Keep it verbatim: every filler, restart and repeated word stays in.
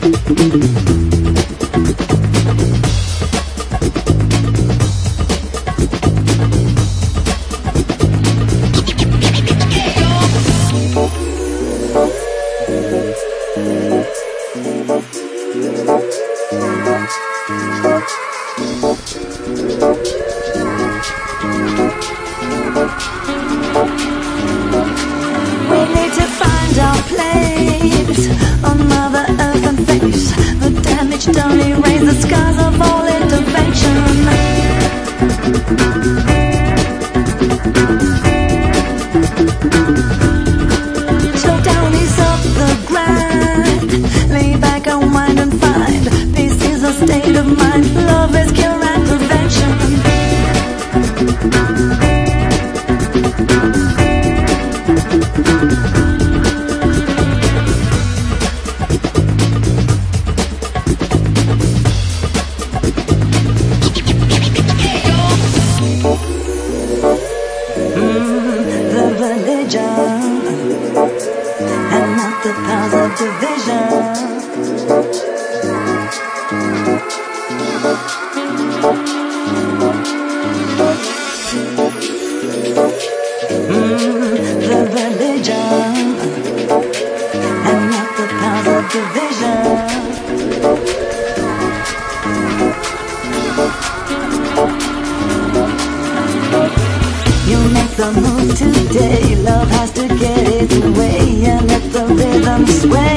Don't erase the scars of all intervention. Slow down, ease up the grind. Lay back, unwind and find. This is a state of mind. Love is cure and prevention. And not the powers of division. Mm, the religion and not the powers of division. You make the move today. Love has to get its way and let the rhythm sway.